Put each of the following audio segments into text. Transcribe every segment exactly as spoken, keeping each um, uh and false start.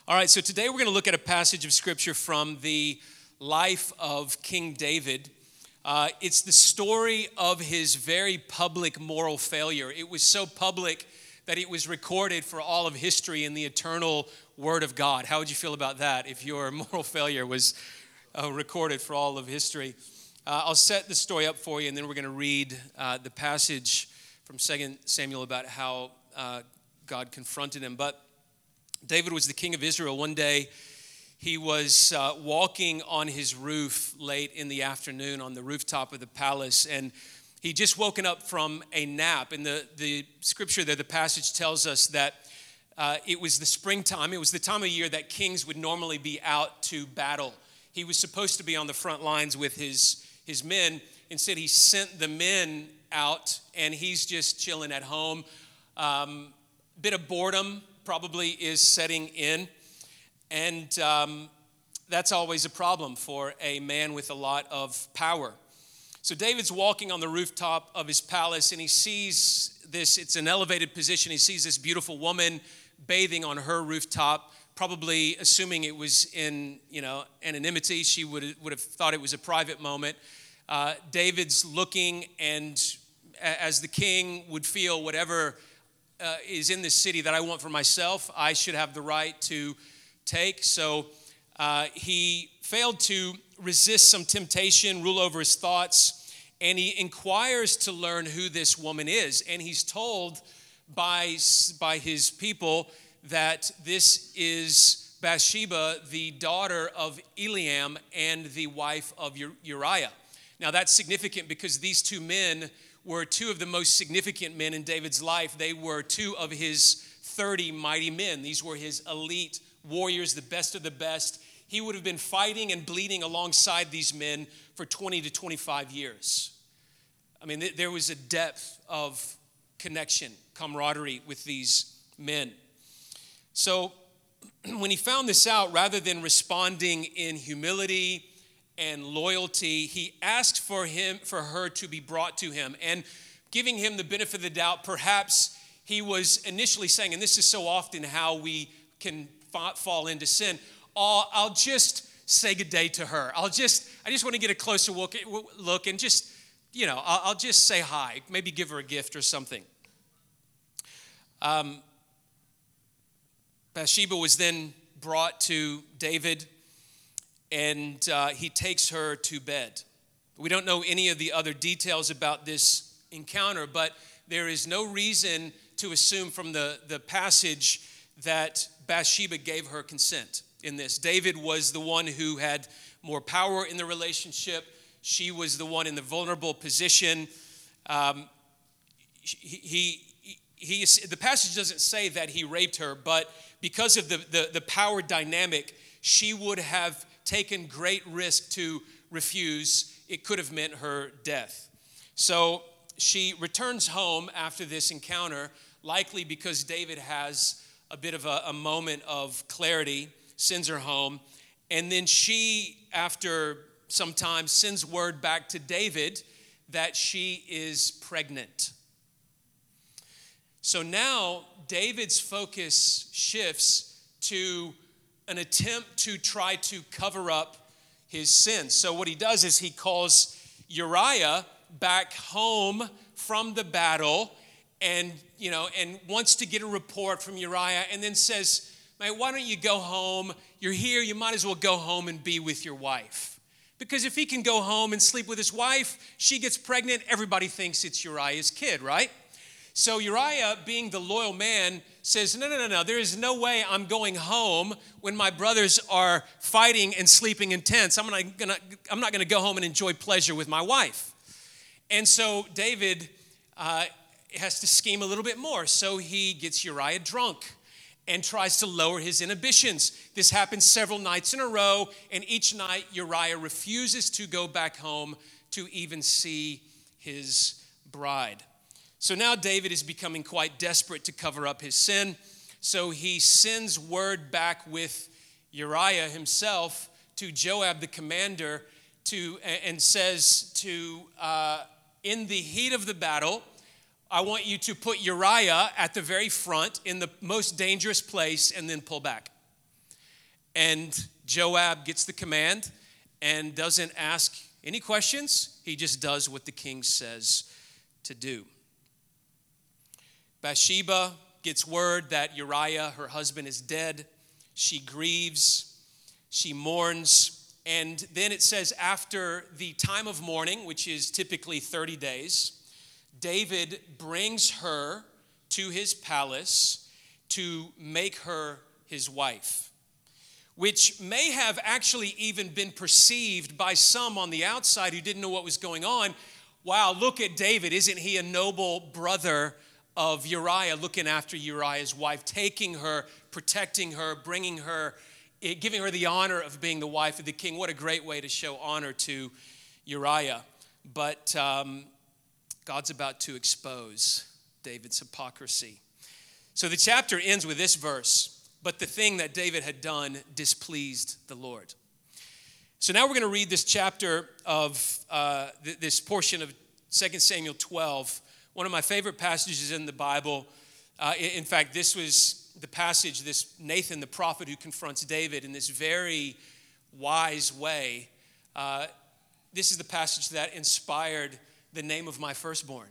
All right, so today we're going to look at a passage of Scripture from the life of King David. Uh, it's the story of his very public moral failure. It was so public that it was recorded for all of history in the eternal Word of God. How would you feel about that if your moral failure was uh, recorded for all of history? Uh, I'll set the story up for you, and then we're going to read uh, the passage from Second Samuel about how uh, God confronted him. But David was the king of Israel. One day, he was uh, walking on his roof late in the afternoon on the rooftop of the palace, and he just woken up from a nap. And the, the scripture there, the passage tells us that uh, it was the springtime. It was the time of year that kings would normally be out to battle. He was supposed to be on the front lines with his, his men. Instead, he sent the men out, and he's just chilling at home. Um, bit of boredom probably is setting in, and um, that's always a problem for a man with a lot of power. So David's walking on the rooftop of his palace, and he sees this, it's an elevated position, he sees this beautiful woman bathing on her rooftop, probably assuming it was in, you know, anonymity. She would, would have thought it was a private moment. Uh, David's looking, and as the king would feel whatever Uh, is in this city that I want for myself, I should have the right to take. So uh, he failed to resist some temptation, rule over his thoughts, and he inquires to learn who this woman is. And he's told by, by his people that this is Bathsheba, the daughter of Eliam and the wife of Uriah. Now that's significant because these two men were two of the most significant men in David's life. They were two of his thirty mighty men. These were his elite warriors, the best of the best. He would have been fighting and bleeding alongside these men for twenty to twenty-five years. I mean, th- there was a depth of connection, camaraderie with these men. So when he found this out, rather than responding in humility and loyalty, he asked for him, for her to be brought to him. And giving him the benefit of the doubt, perhaps he was initially saying, and this is so often how we can fall into sin, oh, I'll just say good day to her. I'll just, I just want to get a closer look, look and just, you know, I'll, I'll just say hi, maybe give her a gift or something. Um, Bathsheba was then brought to David, and uh, he takes her to bed. We don't know any of the other details about this encounter, but there is no reason to assume from the, the passage that Bathsheba gave her consent in this. David was the one who had more power in the relationship. She was the one in the vulnerable position. Um, he, he, he is, the passage doesn't say that he raped her, but because of the, the, the power dynamic, she would have taken great risk to refuse. It could have meant her death. So she returns home after this encounter, likely because David has a bit of a, a moment of clarity, sends her home, and then she, after some time, sends word back to David that she is pregnant. So now David's focus shifts to an attempt to try to cover up his sins. So what he does is he calls Uriah back home from the battle, and you know, and wants to get a report from Uriah, and then says, "Man, why don't you go home? You're here, you might as well go home and be with your wife." Because if he can go home and sleep with his wife, she gets pregnant, everybody thinks it's Uriah's kid, right? So Uriah, being the loyal man, says, no, no, no, no, there is no way I'm going home when my brothers are fighting and sleeping in tents. I'm not gonna, I'm not gonna go home and enjoy pleasure with my wife. And so David uh, has to scheme a little bit more. So he gets Uriah drunk and tries to lower his inhibitions. This happens several nights in a row, and each night Uriah refuses to go back home to even see his bride. So now David is becoming quite desperate to cover up his sin. So he sends word back with Uriah himself to Joab, the commander, to and says to, uh, in the heat of the battle, I want you to put Uriah at the very front in the most dangerous place and then pull back. And Joab gets the command and doesn't ask any questions. He just does what the king says to do. Bathsheba gets word that Uriah, her husband, is dead. She grieves, she mourns, and then it says after the time of mourning, which is typically thirty days, David brings her to his palace to make her his wife, which may have actually even been perceived by some on the outside who didn't know what was going on. Wow, look at David. Isn't he a noble brother of Uriah, looking after Uriah's wife, taking her, protecting her, bringing her, giving her the honor of being the wife of the king. What a great way to show honor to Uriah. But um, God's about to expose David's hypocrisy. So the chapter ends with this verse, but the thing that David had done displeased the Lord. So now we're going to read this chapter of uh, th- this portion of Second Samuel twelve, one of my favorite passages in the Bible. Uh, in fact, this was the passage, this Nathan the prophet who confronts David in this very wise way. Uh, this is the passage that inspired the name of my firstborn.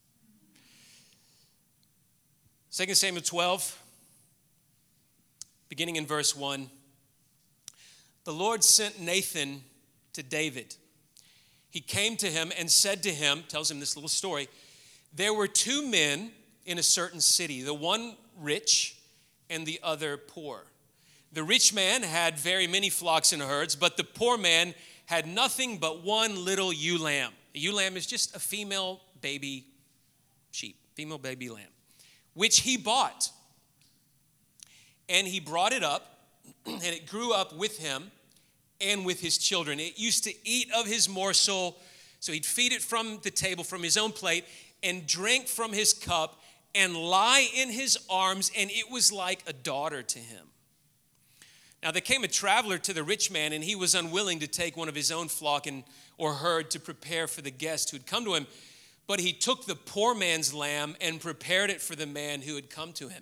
Second Samuel twelve, beginning in verse one. The Lord sent Nathan to David. He came to him and said to him, tells him this little story, there were two men in a certain city, the one rich and the other poor. The rich man had very many flocks and herds, but the poor man had nothing but one little ewe lamb. A ewe lamb is just a female baby sheep, female baby lamb, which he bought. And he brought it up, and it grew up with him and with his children. It used to eat of his morsel, so he'd feed it from the table, from his own plate, and drink from his cup, and lie in his arms, and it was like a daughter to him. Now there came a traveler to the rich man, and he was unwilling to take one of his own flock and or herd to prepare for the guest who had come to him. But he took the poor man's lamb and prepared it for the man who had come to him.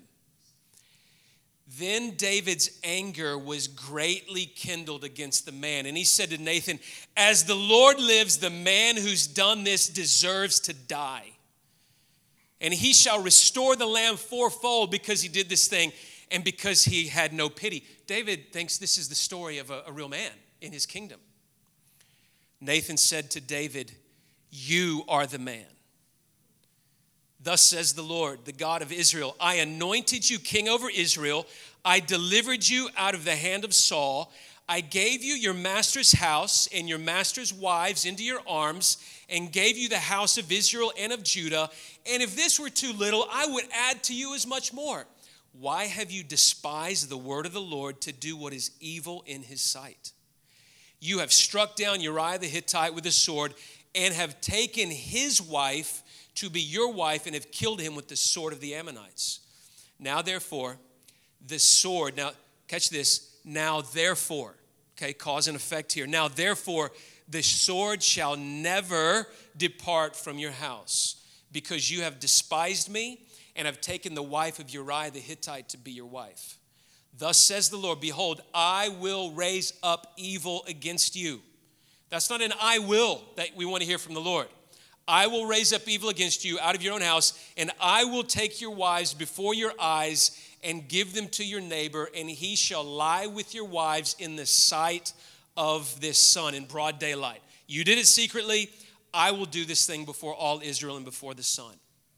Then David's anger was greatly kindled against the man, and he said to Nathan, as the Lord lives, the man who's done this deserves to die. And he shall restore the lamb fourfold because he did this thing and because he had no pity. David thinks this is the story of a, a real man in his kingdom. Nathan said to David, you are the man. Thus says the Lord, the God of Israel, I anointed you king over Israel. I delivered you out of the hand of Saul. I gave you your master's house and your master's wives into your arms and gave you the house of Israel and of Judah. And if this were too little, I would add to you as much more. Why have you despised the word of the Lord to do what is evil in his sight? You have struck down Uriah the Hittite with a sword and have taken his wife to be your wife and have killed him with the sword of the Ammonites. Now, therefore, the sword, now catch this, now therefore, okay, cause and effect here. Now, therefore, the sword shall never depart from your house because you have despised me and have taken the wife of Uriah the Hittite to be your wife. Thus says the Lord, behold, I will raise up evil against you. That's not an I will that we want to hear from the Lord. I will raise up evil against you out of your own house, and I will take your wives before your eyes and give them to your neighbor, and he shall lie with your wives in the sight of this sun in broad daylight. You did it secretly. I will do this thing before all Israel and before the sun.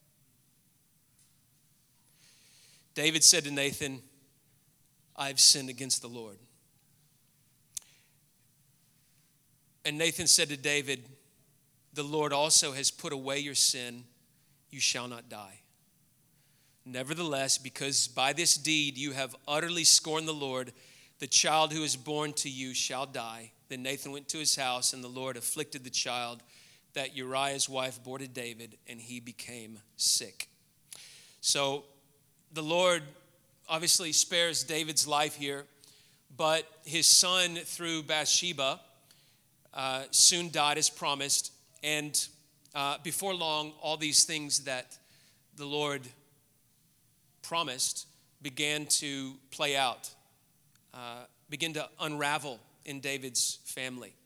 David said to Nathan, I've sinned against the Lord. And Nathan said to David, the Lord also has put away your sin. You shall not die. Nevertheless, because by this deed you have utterly scorned the Lord, the child who is born to you shall die. Then Nathan went to his house, and the Lord afflicted the child that Uriah's wife bore to David, and he became sick. So the Lord obviously spares David's life here, but his son through Bathsheba uh, soon died as promised. And uh, before long, all these things that the Lord promised began to play out uh, begin to unravel in David's family.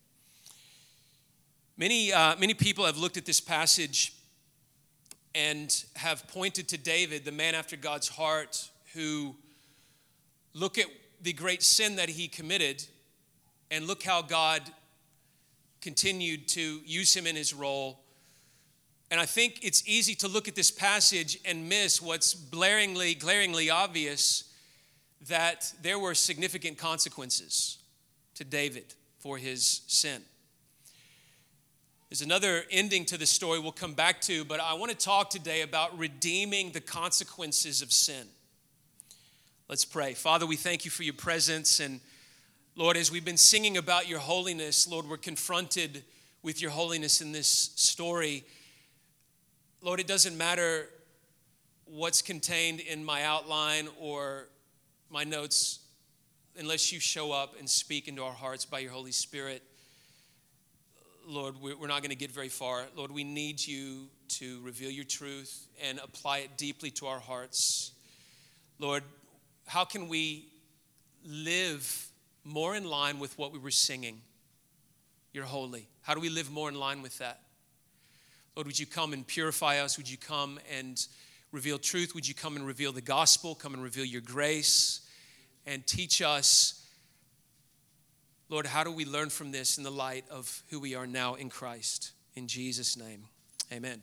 Many, uh, many people have looked at this passage and have pointed to David, the man after God's heart, who look at the great sin that he committed and look how God continued to use him in his role. And I think it's easy to look at this passage and miss what's blaringly, glaringly obvious, that there were significant consequences to David for his sin. There's another ending to the story we'll come back to, but I want to talk today about redeeming the consequences of sin. Let's pray. Father, we thank you for your presence. And Lord, as we've been singing about your holiness, Lord, we're confronted with your holiness in this story. Lord, it doesn't matter what's contained in my outline or my notes unless you show up and speak into our hearts by your Holy Spirit. Lord, we're not going to get very far. Lord, we need you to reveal your truth and apply it deeply to our hearts. Lord, how can we live more in line with what we were singing? You're holy. How do we live more in line with that? Lord, would you come and purify us? Would you come and reveal truth? Would you come and reveal the gospel? Come and reveal your grace and teach us, Lord, how do we learn from this in the light of who we are now in Christ? In Jesus' name, amen.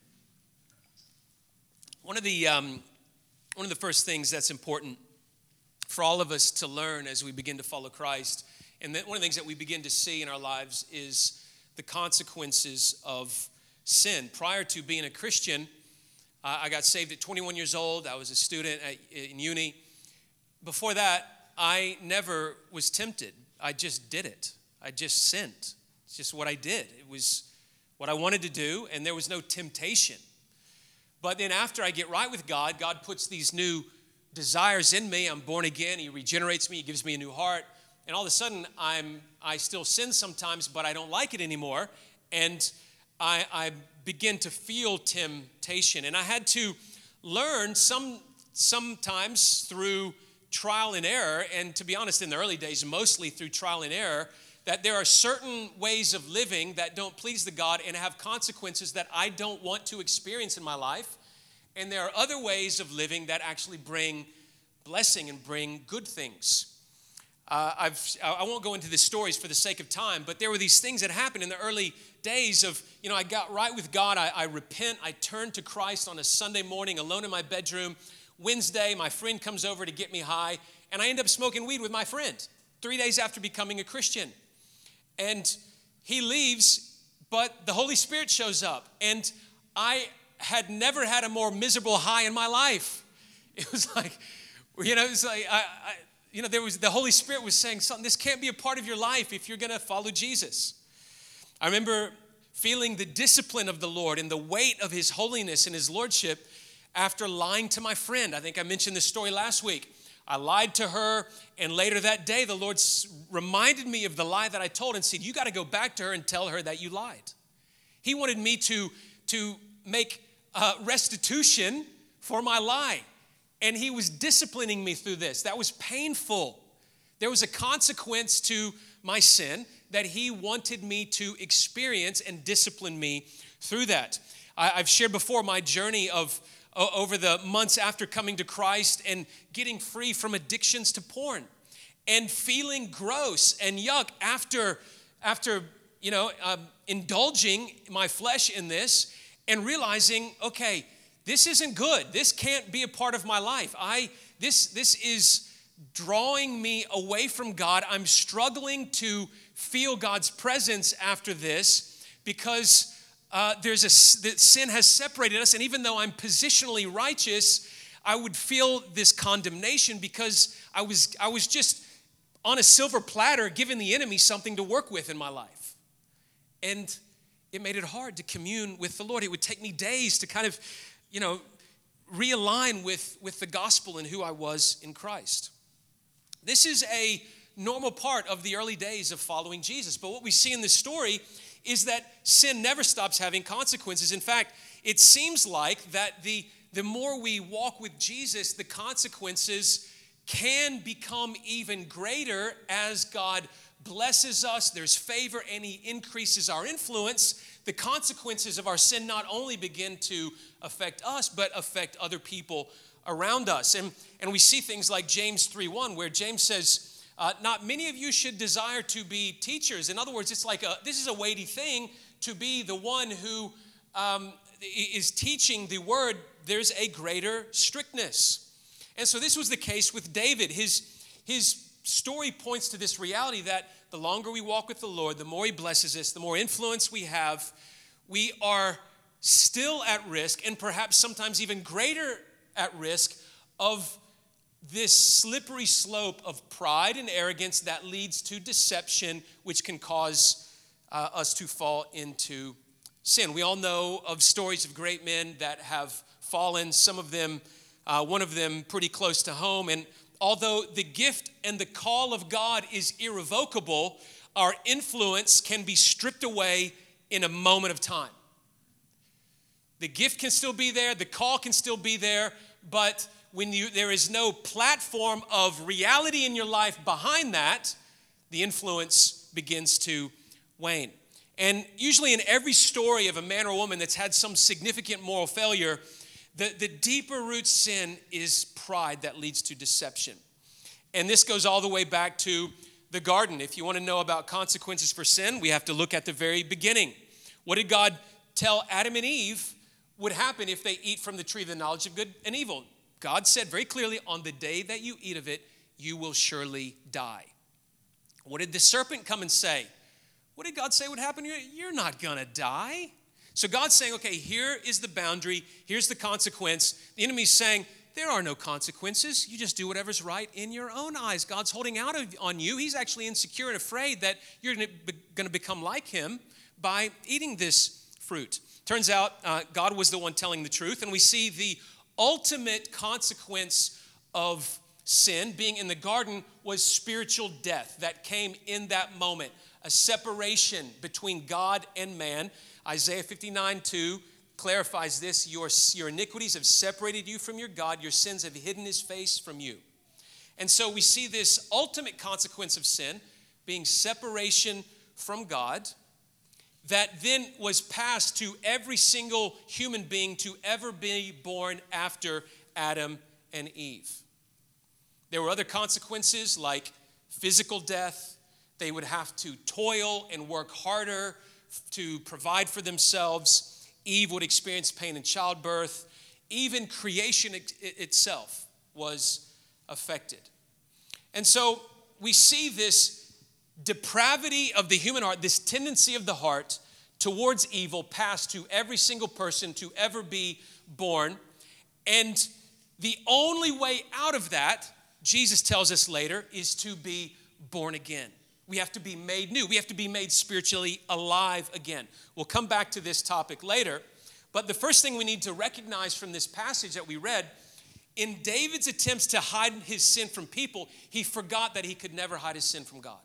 One of the um, one of the first things that's important for all of us to learn as we begin to follow Christ, and that one of the things that we begin to see in our lives is the consequences of sin. Prior to being a Christian, uh, I got saved at twenty-one years old. I was a student at, in uni. Before that, I never was tempted. I just did it. I just sinned. It's just what I did. It was what I wanted to do, and there was no temptation. But then after I get right with God, God puts these new desires in me. I'm born again. He regenerates me. He gives me a new heart. And all of a sudden, I'm I still sin sometimes, but I don't like it anymore. And I, I begin to feel temptation. And I had to learn some sometimes through trial and error, and to be honest, in the early days, mostly through trial and error, that there are certain ways of living that don't please the God and have consequences that I don't want to experience in my life. And there are other ways of living that actually bring blessing and bring good things. Uh, I've, I won't go into the stories for the sake of time, but there were these things that happened in the early days of, you know, I got right with God. I, I repent. I turn to Christ on a Sunday morning alone in my bedroom. Wednesday, my friend comes over to get me high, and I end up smoking weed with my friend three days after becoming a Christian. And he leaves, but the Holy Spirit shows up, and I had never had a more miserable high in my life. It was like, you know, it was like, I, I, you know, there was the Holy Spirit was saying something. This can't be a part of your life if you're going to follow Jesus. I remember feeling the discipline of the Lord and the weight of his holiness and his lordship after lying to my friend. I think I mentioned this story last week. I lied to her, and later that day, the Lord reminded me of the lie that I told and said, you got to go back to her and tell her that you lied. He wanted me to, to make uh, restitution for my lie, and he was disciplining me through this. That was painful. There was a consequence to my sin that he wanted me to experience and discipline me through that. I, I've shared before my journey of over the months after coming to Christ and getting free from addictions to porn and feeling gross and yuck after, after you know, um, indulging my flesh in this and realizing, okay, this isn't good. This can't be a part of my life. I this this is drawing me away from God. I'm struggling to feel God's presence after this because Uh, there's a that sin has separated us, and even though I'm positionally righteous, I would feel this condemnation because I was I was just on a silver platter giving the enemy something to work with in my life, and it made it hard to commune with the Lord. It would take me days to kind of, you know, realign with with the gospel and who I was in Christ. This is a normal part of the early days of following Jesus, but what we see in this story is that sin never stops having consequences. In fact, it seems like that the, the more we walk with Jesus, the consequences can become even greater as God blesses us, there's favor, and he increases our influence. The consequences of our sin not only begin to affect us, but affect other people around us. And, and we see things like James three one, where James says, uh, not many of you should desire to be teachers. In other words, it's like a, this is a weighty thing to be the one who um, is teaching the word. There's a greater strictness. And so this was the case with David. His, his story points to this reality that the longer we walk with the Lord, the more he blesses us, the more influence we have, we are still at risk, and perhaps sometimes even greater at risk, of this slippery slope of pride and arrogance that leads to deception, which can cause uh, us to fall into sin. We all know of stories of great men that have fallen, some of them, uh, one of them pretty close to home. And although the gift and the call of God is irrevocable, our influence can be stripped away in a moment of time. The gift can still be there, the call can still be there, but when you, there is no platform of reality in your life behind that, the influence begins to wane. And usually in every story of a man or woman that's had some significant moral failure, the, the deeper root sin is pride that leads to deception. And this goes all the way back to the garden. If you want to know about consequences for sin, we have to look at the very beginning. What did God tell Adam and Eve would happen if they eat from the tree of the knowledge of good and evil? God said very clearly, on the day that you eat of it, you will surely die. What did the serpent come and say? What did God say would happen? You're not going to die. So God's saying, okay, here is the boundary. Here's the consequence. The enemy's saying, there are no consequences. You just do whatever's right in your own eyes. God's holding out on you. He's actually insecure and afraid that you're going to become like him by eating this fruit. Turns out uh, God was the one telling the truth, and we see the ultimate consequence of sin being in the garden was spiritual death that came in that moment, a separation between God and man. Isaiah fifty-nine two clarifies this. Your, your iniquities have separated you from your God. Your sins have hidden his face from you. And so we see this ultimate consequence of sin being separation from God, that then was passed to every single human being to ever be born after Adam and Eve. There were other consequences like physical death. They would have to toil and work harder to provide for themselves. Eve would experience pain in childbirth. Even creation itself was affected. And so we see this depravity of the human heart, this tendency of the heart towards evil passed to every single person to ever be born. And the only way out of that, Jesus tells us later, is to be born again. We have to be made new. We have to be made spiritually alive again. We'll come back to this topic later. But the first thing we need to recognize from this passage that we read, in David's attempts to hide his sin from people, he forgot that he could never hide his sin from God.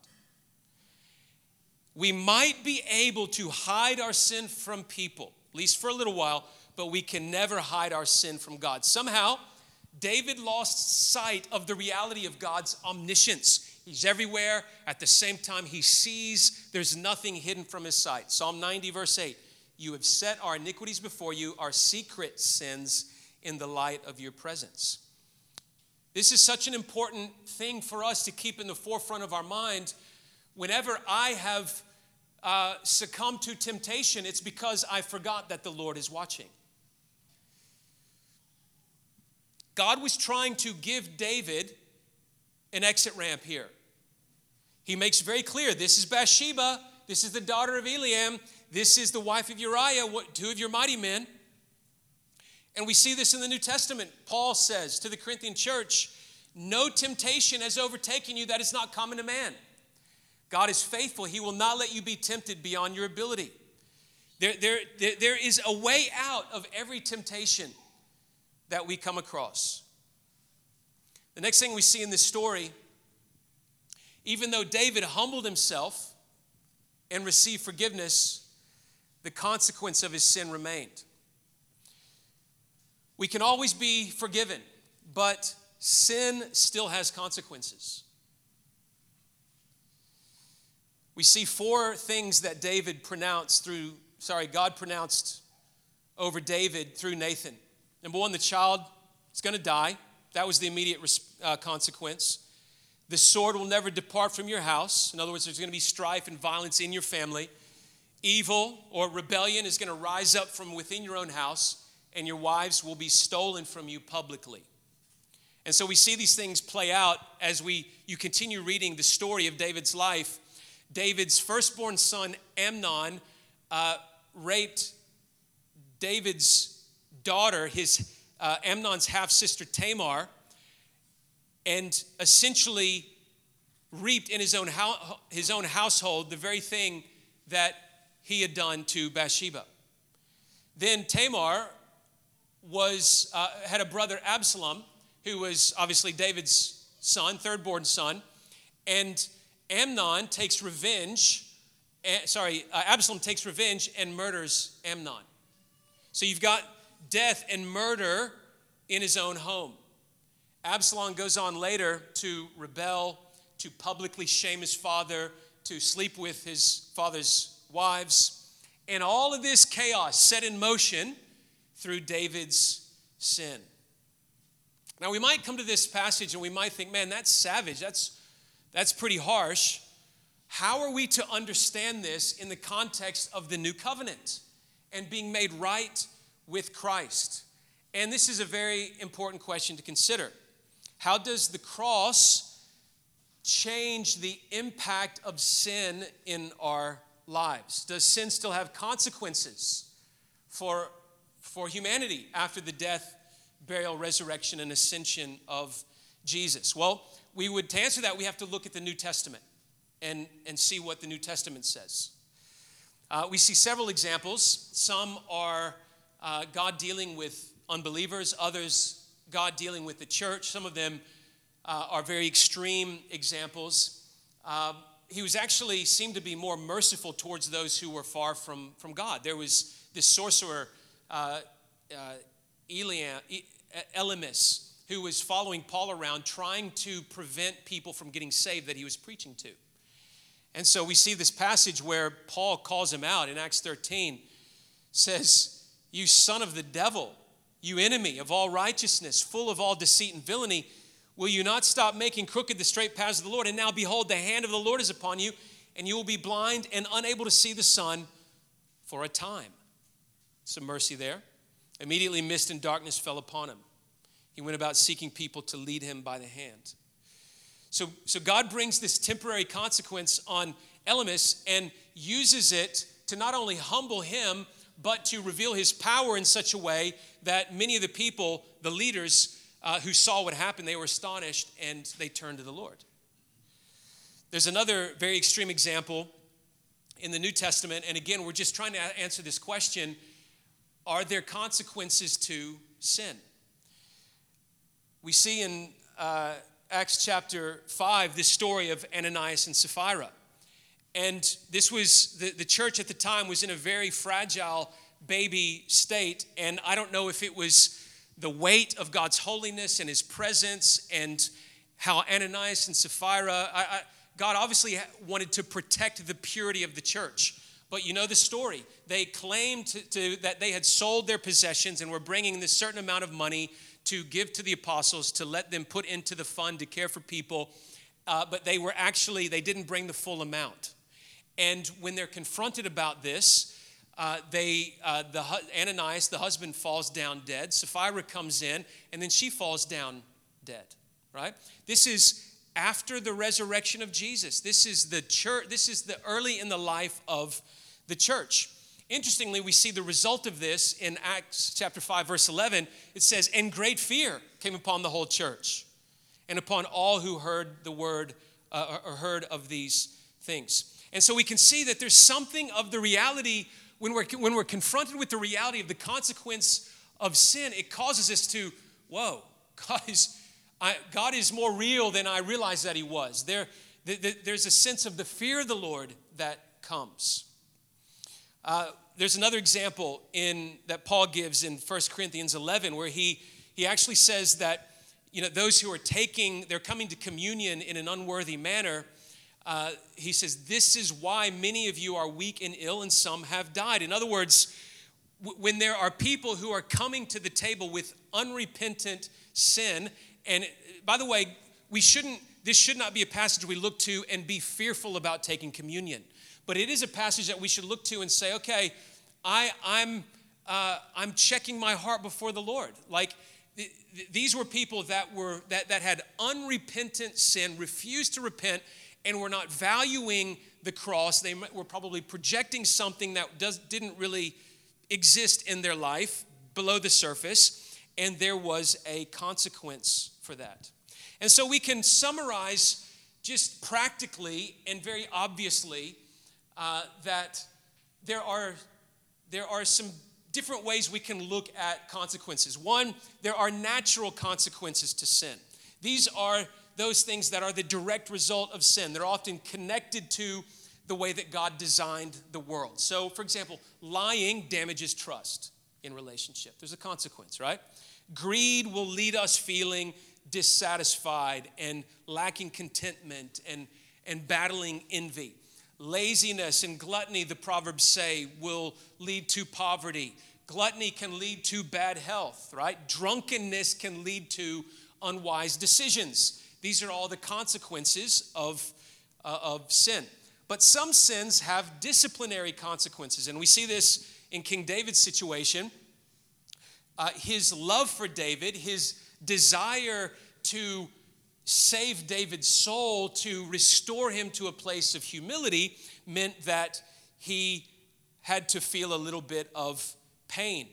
We might be able to hide our sin from people, at least for a little while, but we can never hide our sin from God. Somehow, David lost sight of the reality of God's omniscience. He's everywhere. At the same time, he sees there's nothing hidden from his sight. Psalm ninety, verse eight, you have set our iniquities before you, our secret sins in the light of your presence. This is such an important thing for us to keep in the forefront of our mind. Whenever I have uh, succumbed to temptation, it's because I forgot that the Lord is watching. God was trying to give David an exit ramp here. He makes very clear, this is Bathsheba, this is the daughter of Eliam, this is the wife of Uriah, two of your mighty men. And we see this in the New Testament. Paul says to the Corinthian church, no temptation has overtaken you that is not common to man. God is faithful. He will not let you be tempted beyond your ability. There, there, there, there is a way out of every temptation that we come across. The next thing we see in this story, even though David humbled himself and received forgiveness, the consequence of his sin remained. We can always be forgiven, but sin still has consequences. We see four things that David pronounced through, sorry, God pronounced over David through Nathan. Number one, the child is going to die. That was the immediate uh, consequence. The sword will never depart from your house. In other words, there's going to be strife and violence in your family. Evil or rebellion is going to rise up from within your own house, and your wives will be stolen from you publicly. And so we see these things play out as we you continue reading the story of David's life. David's firstborn son, Amnon, uh, raped David's daughter, his uh, Amnon's half-sister Tamar, and essentially reaped in his own, ho- his own household the very thing that he had done to Bathsheba. Then Tamar was uh, had a brother, Absalom, who was obviously David's son, third-born son, and Amnon takes revenge, uh, sorry, uh, Absalom takes revenge and murders Amnon. So you've got death and murder in his own home. Absalom goes on later to rebel, to publicly shame his father, to sleep with his father's wives, and all of this chaos set in motion through David's sin. Now we might come to this passage and we might think, man, that's savage, that's, that's pretty harsh. How are we to understand this in the context of the new covenant and being made right with Christ? And this is a very important question to consider. How does the cross change the impact of sin in our lives? Does sin still have consequences for, for humanity after the death, burial, resurrection, and ascension of Jesus? Well, we would, to answer that, we have to look at the New Testament and, and see what the New Testament says. Uh, we see several examples. Some are uh, God dealing with unbelievers, others God dealing with the church. Some of them uh, are very extreme examples. Uh, he was actually seemed to be more merciful towards those who were far from, from God. There was this sorcerer, uh, uh, Eliam, Elymas, who was following Paul around trying to prevent people from getting saved that he was preaching to. And so we see this passage where Paul calls him out in Acts thirteen, says, "You son of the devil, you enemy of all righteousness, full of all deceit and villainy, will you not stop making crooked the straight paths of the Lord? And now behold, the hand of the Lord is upon you, and you will be blind and unable to see the sun for a time." Some mercy there. Immediately mist and darkness fell upon him. He went about seeking people to lead him by the hand. So, so God brings this temporary consequence on Elymas and uses it to not only humble him, but to reveal his power in such a way that many of the people, the leaders uh, who saw what happened, they were astonished and they turned to the Lord. There's another very extreme example in the New Testament, and again, we're just trying to answer this question: are there consequences to sin? We see in uh, Acts chapter five this story of Ananias and Sapphira. And this was, the, the church at the time was in a very fragile baby state. And I don't know if it was the weight of God's holiness and his presence and how Ananias and Sapphira, I, I, God obviously wanted to protect the purity of the church. But you know the story. They claimed to, to, that they had sold their possessions and were bringing this certain amount of money to give to the apostles to let them put into the fund to care for people. Uh, but they were actually, they didn't bring the full amount. And when they're confronted about this, uh, they, uh, the Ananias, the husband, falls down dead. Sapphira comes in, and then she falls down dead, right? This is after the resurrection of Jesus. This is the church. This is the early in the life of the church. Interestingly, we see the result of this in Acts chapter five, verse eleven. It says, "And great fear came upon the whole church and upon all who heard the word uh, or heard of these things." And so we can see that there's something of the reality when we're, when we're confronted with the reality of the consequence of sin. It causes us to, whoa, God is, I, God is more real than I realized that he was. There, the, the, there's a sense of the fear of the Lord that comes. Uh, there's another example in that Paul gives in First Corinthians eleven where he, he actually says that you know, those who are taking, they're coming to communion in an unworthy manner, uh, he says, this is why many of you are weak and ill and some have died. In other words, w- when there are people who are coming to the table with unrepentant sin, and by the way, we shouldn't, this should not be a passage we look to and be fearful about taking communion. But it is a passage that we should look to and say, okay, I, I'm, uh, I'm checking my heart before the Lord. Like, th- th- these were people that were that, that had unrepentant sin, refused to repent, and were not valuing the cross. They were probably projecting something that does, didn't really exist in their life below the surface, and there was a consequence for that. And so we can summarize just practically and very obviously uh, that there are, there are some different ways we can look at consequences. One, there are natural consequences to sin. These are those things that are the direct result of sin. They're often connected to the way that God designed the world. So, for example, lying damages trust in relationship. There's a consequence, right? Greed will lead us feeling dissatisfied and lacking contentment and, and battling envy. Laziness and gluttony, the Proverbs say, will lead to poverty. Gluttony can lead to bad health, right? Drunkenness can lead to unwise decisions. These are all the consequences of, uh, of sin. But some sins have disciplinary consequences, and we see this in King David's situation. Uh, his love for David, his desire to save David's soul, to restore him to a place of humility, meant that he had to feel a little bit of pain.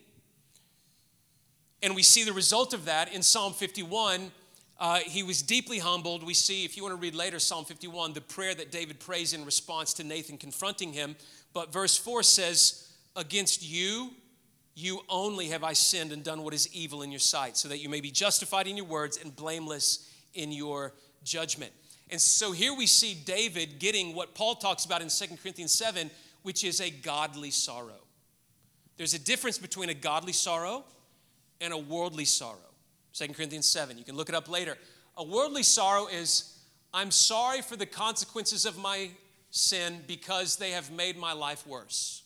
And we see the result of that in Psalm fifty-one. Uh, he was deeply humbled. We see, if you want to read later, Psalm fifty-one, the prayer that David prays in response to Nathan confronting him. But verse four says, against you, you only have I sinned and done what is evil in your sight, so that you may be justified in your words and blameless in your judgment. And so here we see David getting what Paul talks about in Second Corinthians seven, which is a godly sorrow. There's a difference between a godly sorrow and a worldly sorrow. Second Corinthians seven, you can look it up later. A worldly sorrow is, I'm sorry for the consequences of my sin because they have made my life worse.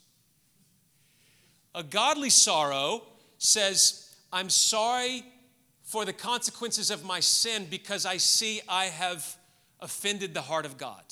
A godly sorrow says, I'm sorry for the consequences of my sin because I see I have offended the heart of God.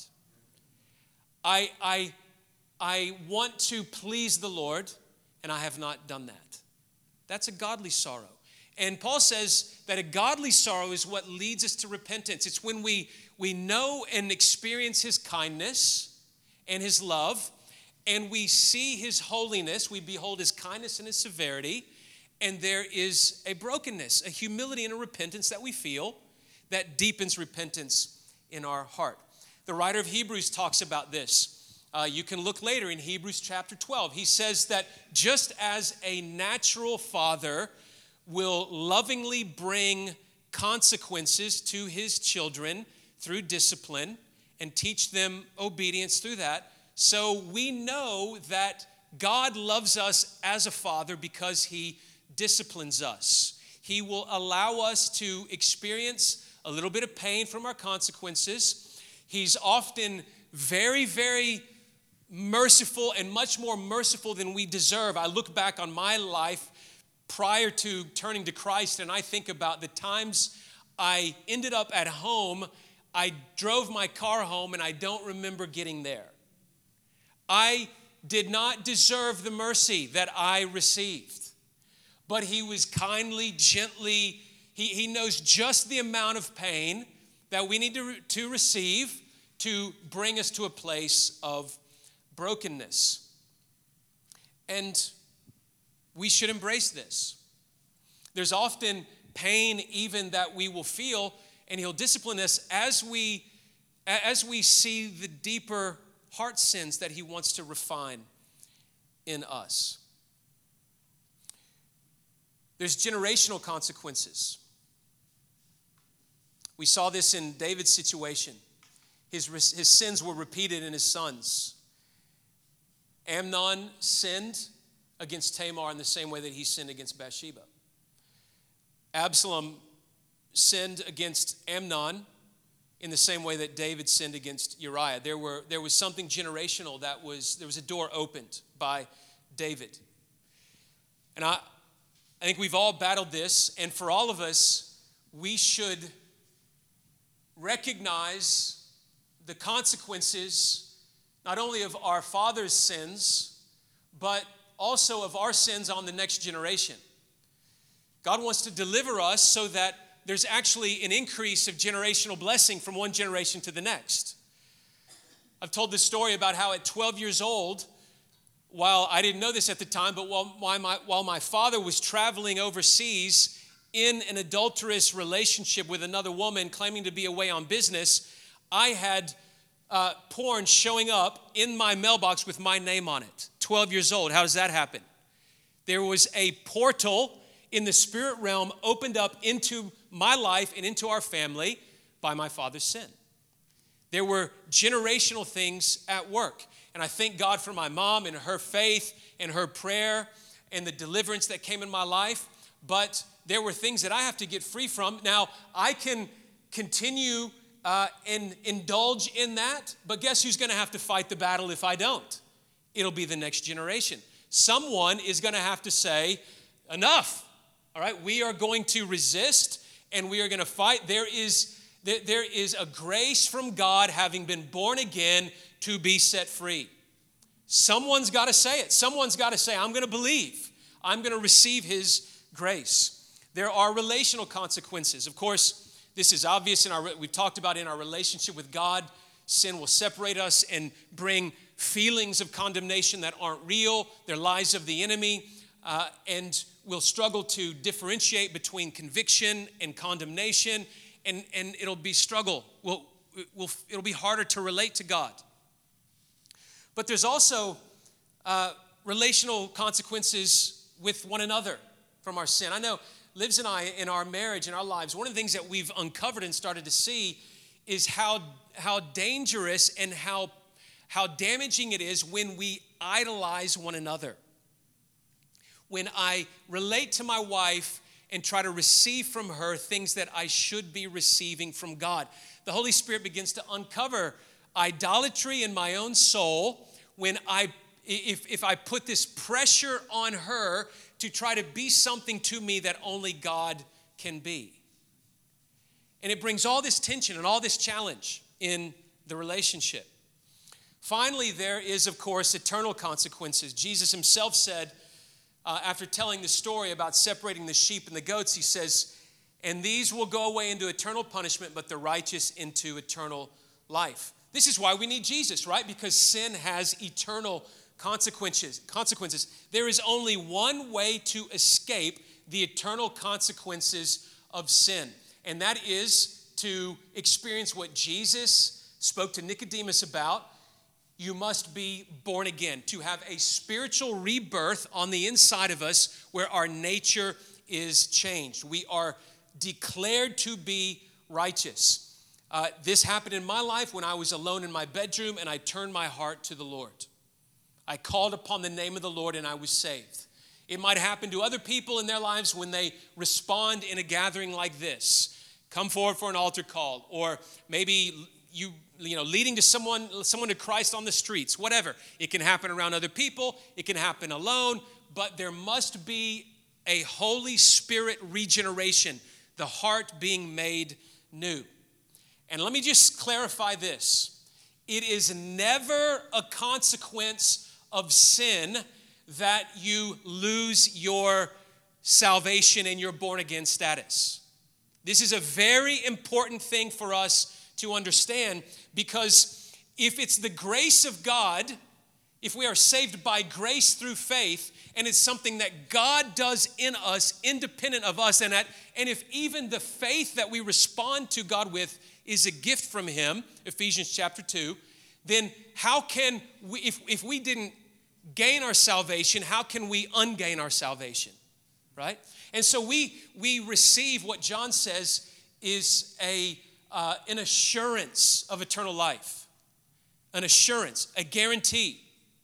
I, I, I want to please the Lord, and I have not done that. That's a godly sorrow. And Paul says that a godly sorrow is what leads us to repentance. It's when we, we know and experience his kindness and his love, and we see his holiness, we behold his kindness and his severity, and there is a brokenness, a humility and a repentance that we feel that deepens repentance in our heart. The writer of Hebrews talks about this. Uh, you can look later in Hebrews chapter twelve. He says that just as a natural father will lovingly bring consequences to his children through discipline and teach them obedience through that, so we know that God loves us as a father because he disciplines us. He will allow us to experience a little bit of pain from our consequences. He's often very, very merciful and much more merciful than we deserve. I look back on my life prior to turning to Christ, and I think about the times I ended up at home. I drove my car home, and I don't remember getting there. I did not deserve the mercy that I received, but he was kindly, gently, he, he knows just the amount of pain that we need to, to receive to bring us to a place of brokenness. And we should embrace this. There's often pain even that we will feel, and he'll discipline us as we, as we see the deeper heart sins that he wants to refine in us. There's generational consequences. We saw this in David's situation. His, his sins were repeated in his sons. Amnon sinned against Tamar in the same way that he sinned against Bathsheba. Absalom sinned against Amnon in the same way that David sinned against Uriah. There were there was something generational that was, there was a door opened by David. And I, I think we've all battled this, and for all of us, we should recognize the consequences not only of our father's sins, but also of our sins on the next generation. God wants to deliver us so that there's actually an increase of generational blessing from one generation to the next. I've told this story about how at twelve years old, while I didn't know this at the time, but while my, while my father was traveling overseas in an adulterous relationship with another woman claiming to be away on business, I had uh, porn showing up in my mailbox with my name on it. twelve years old. How does that happen? There was a portal in the spirit realm opened up into my life and into our family by my father's sin. There were generational things at work. And I thank God for my mom and her faith and her prayer and the deliverance that came in my life. But there were things that I have to get free from. Now, I can continue uh, and indulge in that, but guess who's going to have to fight the battle if I don't? It'll be the next generation. Someone is going to have to say, enough. All right, we are going to resist and we are going to fight. There is, there, there is a grace from God, having been born again, to be set free. Someone's got to say it. Someone's got to say, I'm going to believe. I'm going to receive his grace. There are relational consequences. Of course, this is obvious in our, we've talked about in our relationship with God. Sin will separate us and bring feelings of condemnation that aren't real. They're lies of the enemy. Uh, and we'll struggle to differentiate between conviction and condemnation, and, and it'll be struggle. We'll, we'll, it'll be harder to relate to God. But there's also uh, relational consequences with one another from our sin. I know Livs and I, in our marriage, in our lives, one of the things that we've uncovered and started to see is how, how dangerous and how, how damaging it is when we idolize one another. When I relate to my wife and try to receive from her things that I should be receiving from God. The Holy Spirit begins to uncover idolatry in my own soul when I, if, if I put this pressure on her to try to be something to me that only God can be. And it brings all this tension and all this challenge in the relationship. Finally, there is, of course, eternal consequences. Jesus himself said, Uh, after telling the story about separating the sheep and the goats, he says, and these will go away into eternal punishment, but the righteous into eternal life. This is why we need Jesus, right? Because sin has eternal consequences. Consequences. There is only one way to escape the eternal consequences of sin, and that is to experience what Jesus spoke to Nicodemus about. You must be born again, to have a spiritual rebirth on the inside of us where our nature is changed. We are declared to be righteous. Uh, this happened in my life when I was alone in my bedroom and I turned my heart to the Lord. I called upon the name of the Lord and I was saved. It might happen to other people in their lives when they respond in a gathering like this. Come forward for an altar call, or maybe you you know, leading to someone, someone to Christ on the streets, whatever. It can happen around other people. It can happen alone, but there must be a Holy Spirit regeneration, the heart being made new. And let me just clarify this. It is never a consequence of sin that you lose your salvation and your born again status. This is a very important thing for us to understand, because if it's the grace of God, if we are saved by grace through faith, and it's something that God does in us, independent of us, and, at, and if even the faith that we respond to God with is a gift from him, Ephesians chapter two, then how can we, if, if we didn't gain our salvation, how can we ungain our salvation, right? And so we, we receive what John says is a Uh, an assurance of eternal life, an assurance, a guarantee.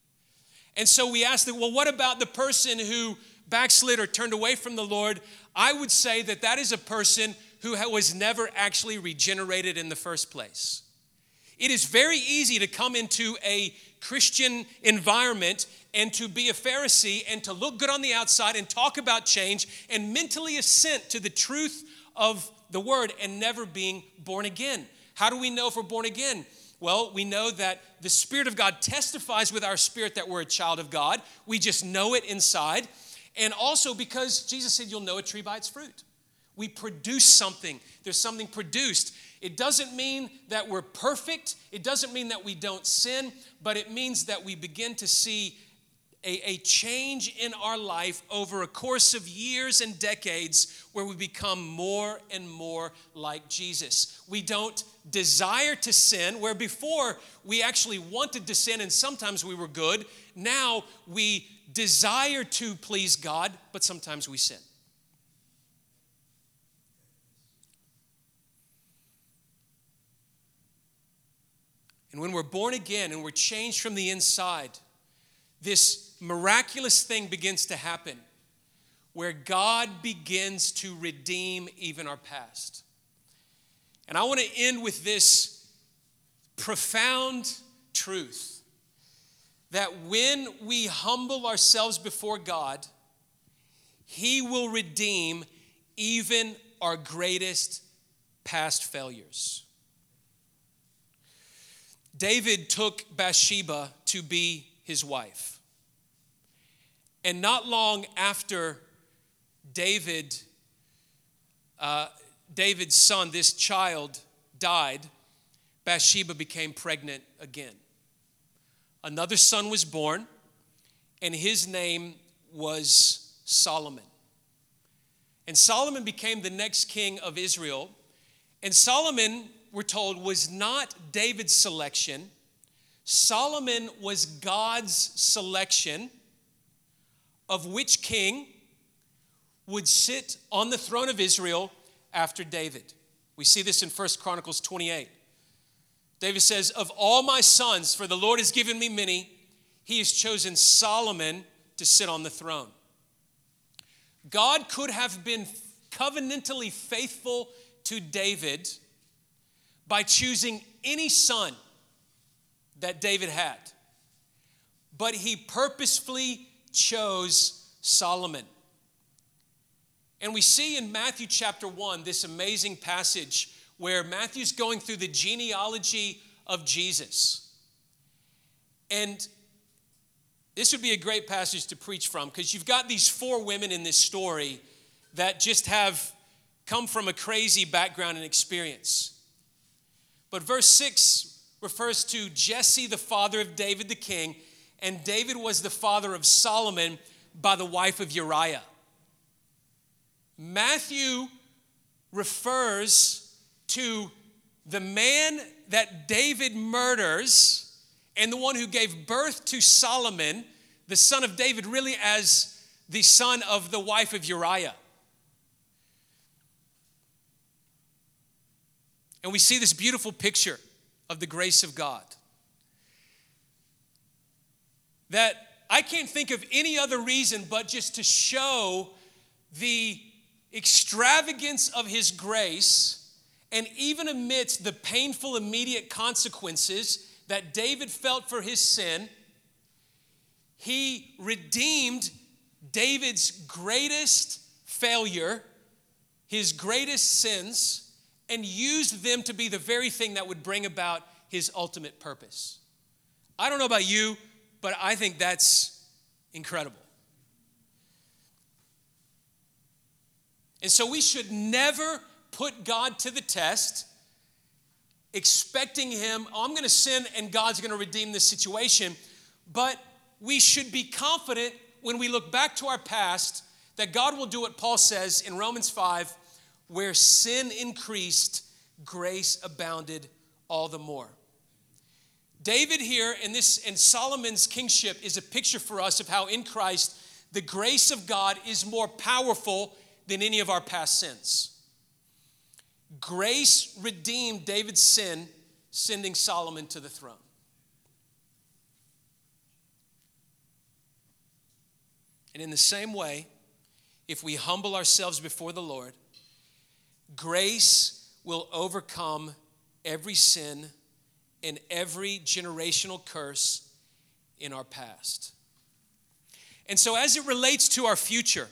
And so we ask that, well, what about the person who backslid or turned away from the Lord? I would say that that is a person who was never actually regenerated in the first place. It is very easy to come into a Christian environment and to be a Pharisee and to look good on the outside and talk about change and mentally assent to the truth of the word and never being born again. How do we know if we're born again? Well, we know that the Spirit of God testifies with our spirit that we're a child of God. We just know it inside. And also because Jesus said you'll know a tree by its fruit. We produce something. There's something produced. It doesn't mean that we're perfect. It doesn't mean that we don't sin, but it means that we begin to see a, a change in our life over a course of years and decades where we become more and more like Jesus. We don't desire to sin, where before we actually wanted to sin and sometimes we were good. Now we desire to please God, but sometimes we sin. And when we're born again and we're changed from the inside, this miraculous thing begins to happen where God begins to redeem even our past. And I want to end with this profound truth that when we humble ourselves before God, He will redeem even our greatest past failures. David took Bathsheba to be his wife. And not long after David, uh, David's son, this child, died, Bathsheba became pregnant again. Another son was born, and his name was Solomon. And Solomon became the next king of Israel. And Solomon, we're told, was not David's selection. Solomon was God's selection of which king would sit on the throne of Israel after David. We see this in First Chronicles twenty-eight. David says, "Of all my sons, for the Lord has given me many, He has chosen Solomon to sit on the throne." God could have been covenantally faithful to David by choosing any son that David had. But He purposefully chose Solomon. And we see in Matthew chapter one this amazing passage where Matthew's going through the genealogy of Jesus. And this would be a great passage to preach from because you've got these four women in this story that just have come from a crazy background and experience. But verse six refers to Jesse, the father of David the king, and David was the father of Solomon by the wife of Uriah. Matthew refers to the man that David murders and the one who gave birth to Solomon, the son of David, really as the son of the wife of Uriah. And we see this beautiful picture of the grace of God. That I can't think of any other reason but just to show the extravagance of His grace, and even amidst the painful immediate consequences that David felt for his sin, He redeemed David's greatest failure, his greatest sins, and used them to be the very thing that would bring about His ultimate purpose. I don't know about you, but I think that's incredible. And so we should never put God to the test, expecting Him, oh, I'm going to sin and God's going to redeem this situation. But we should be confident when we look back to our past that God will do what Paul says in Romans five, where sin increased, grace abounded all the more. David here in this and Solomon's kingship is a picture for us of how in Christ the grace of God is more powerful than any of our past sins. Grace redeemed David's sin, sending Solomon to the throne. And in the same way, if we humble ourselves before the Lord Grace will overcome every sin and every generational curse in our past. And so as it relates to our future,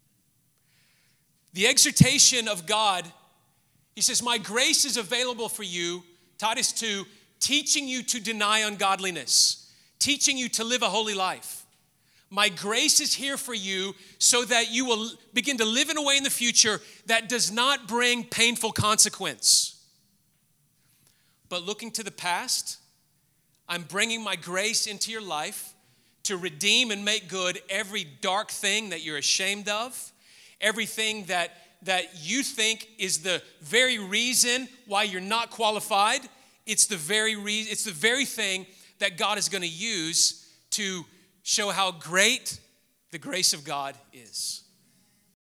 the exhortation of God, he says, my grace is available for you, Titus two, teaching you to deny ungodliness, teaching you to live a holy life. My grace is here for you so that you will begin to live in a way in the future that does not bring painful consequence. But looking to the past, I'm bringing my grace into your life to redeem and make good every dark thing that you're ashamed of, everything that, that you think is the very reason why you're not qualified. It's the very reason, it's the very thing that God is going to use to show how great the grace of God is.